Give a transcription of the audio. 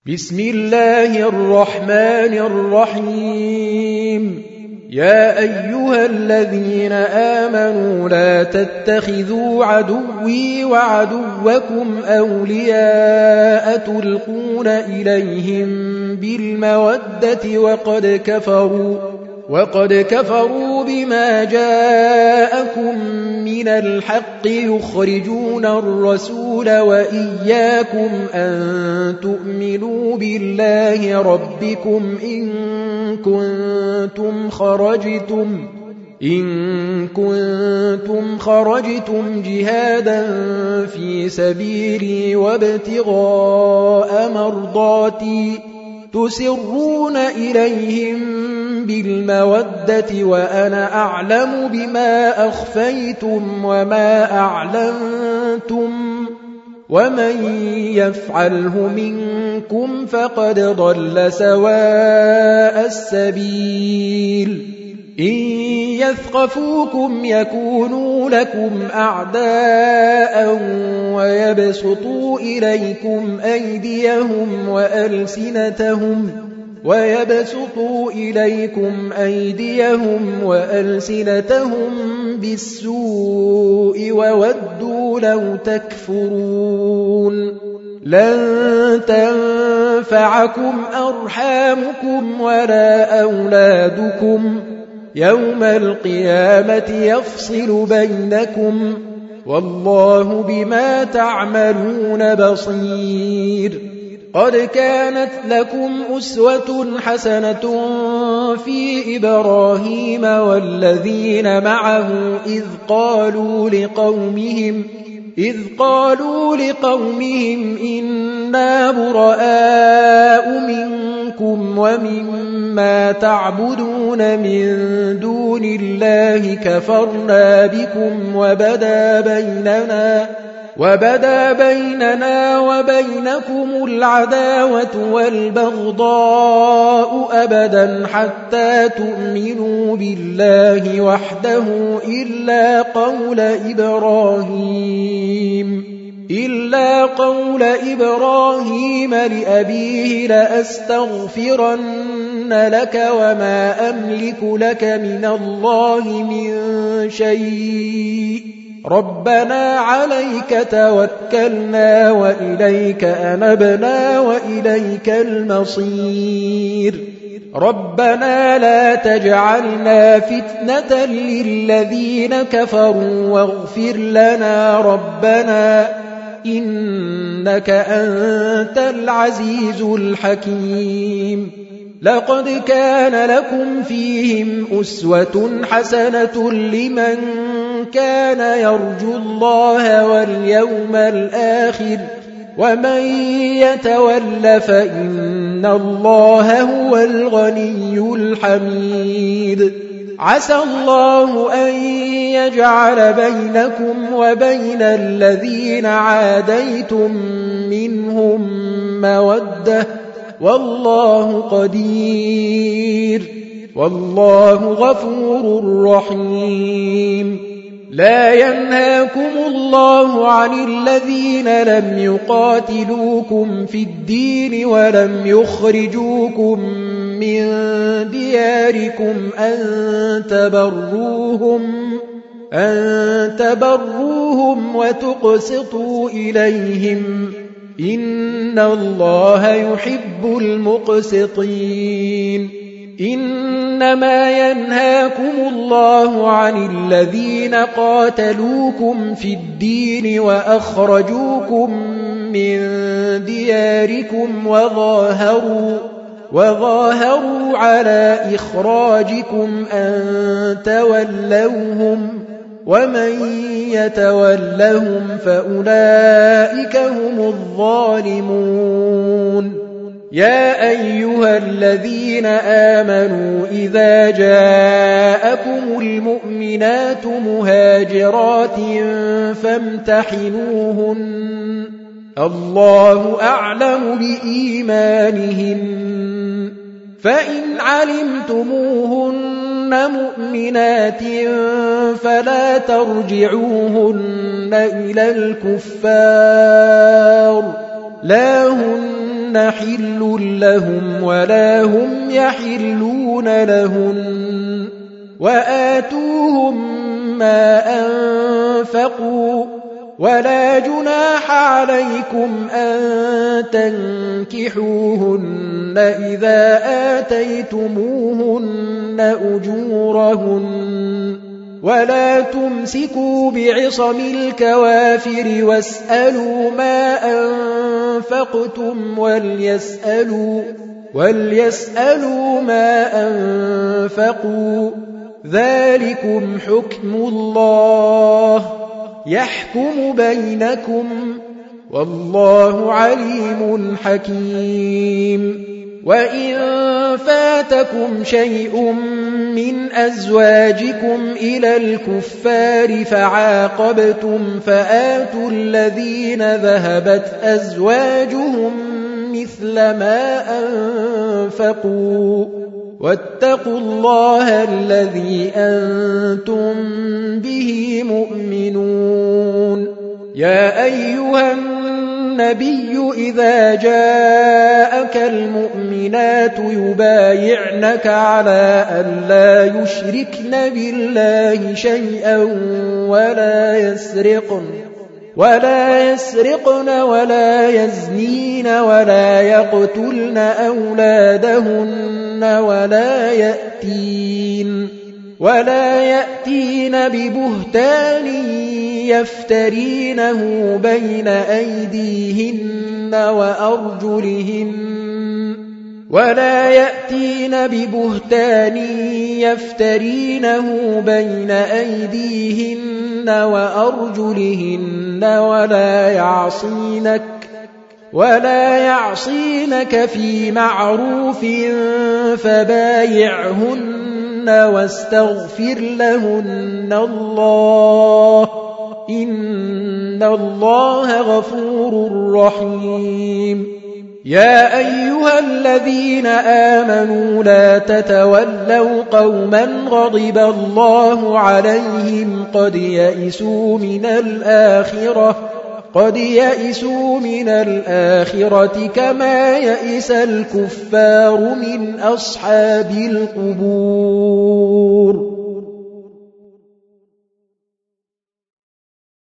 بسم الله الرحمن الرحيم. يا أيها الذين آمنوا لا تتخذوا عدوي وعدوكم أولياء تلقون إليهم بالمودة وقد كفروا بما جاءكم من الحق يخرجون الرسول وإياكم أن تؤمنوا بالله ربكم إن كنتم خرجتم جهادا في سبيلي وابتغاء مرضاتي تسرون إليهم بالمودة وأنا أعلم بما أخفيتم وما أعلنتم ومن يفعله منكم فقد ضل سواء السبيل. إن يثقفوكم يكونوا لكم أعداء ويبسطوا إليكم أيديهم وألسنتهم بالسوء وودوا لو تكفرون. لن تنفعكم أرحامكم ولا أولادكم يوم القيامة يفصل بينكم والله بما تعملون بصير. قد كانت لكم أسوة حسنة في إبراهيم والذين معه إذ قالوا لقومهم إنا براء منكم ومما تعبدون من دون الله كفرنا بكم وبدا بيننا وبينكم العداوة والبغضاء أبدا حتى تؤمنوا بالله وحده إلا قول إبراهيم لأبيه لأستغفرن لك وما أملك لك من الله من شيء ربنا عليك توكلنا وإليك أنبنا وإليك المصير. ربنا لا تجعلنا فتنة للذين كفروا واغفر لنا ربنا إنك أنت العزيز الحكيم. لقد كان لكم فيهم أسوة حسنة لمن كان يرجو الله واليوم الآخر ومن يتول فإن الله هو الغني الحميد. عسى الله أن يجعل بينكم وبين الذين عاديتم منهم مودة والله قدير والله غفور رحيم. لا ينهاكم الله عن الذين لم يقاتلوكم في الدين ولم يخرجوكم من دياركم أن تبروهم وتقسطوا إليهم إن الله يحب المقسطين. إنما ينهاكم الله عن الذين قاتلوكم في الدين وأخرجوكم من دياركم وظاهروا على إخراجكم أن تولوهم ومن يتولهم فأولئك هم الظالمون. يا أيها الذين آمنوا إذا جاءكم المؤمنات مهاجرات فامتحنوهن الله أعلم بإيمانهن فإن علمتموهن مؤمنات فلا ترجعوهن إلى الكفار لا هن حل لهم ولا هم يحلون لهن وآتوهم ما أنفقوا ولا جناح عليكم أن تنكحوهن إذا آتيتموهن أجورهن ولا تمسكوا بعصم الكوافر واسألوا ما أنفقتم وليسألوا ما أنفقوا ذلكم حكم الله يحكم بينكم والله عليم حكيم وإن فاتكم شيء من أزواجكم إلى الكفار فعاقبتم فآتوا الذين ذهبت أزواجهم مثل ما أنفقوا واتقوا الله الذي أنتم به مؤمنون يا أيها النبي إذا جاءك المؤمنات يبايعنك على أن لا يشركن بالله شيئا ولا يسرقن ولا يزنين ولا يقتلن أولادهن ولا يأتين ببهتان يفترينه بين أيديهن وأرجلهن ولا يعصينك في معروف فبايعهن واستغفر لهن الله إن الله غفور رحيم يا أيها الذين آمنوا لا تتولوا قوما غضب الله عليهم قد يئسوا من الآخرة كما يئس الكفار من أصحاب القبور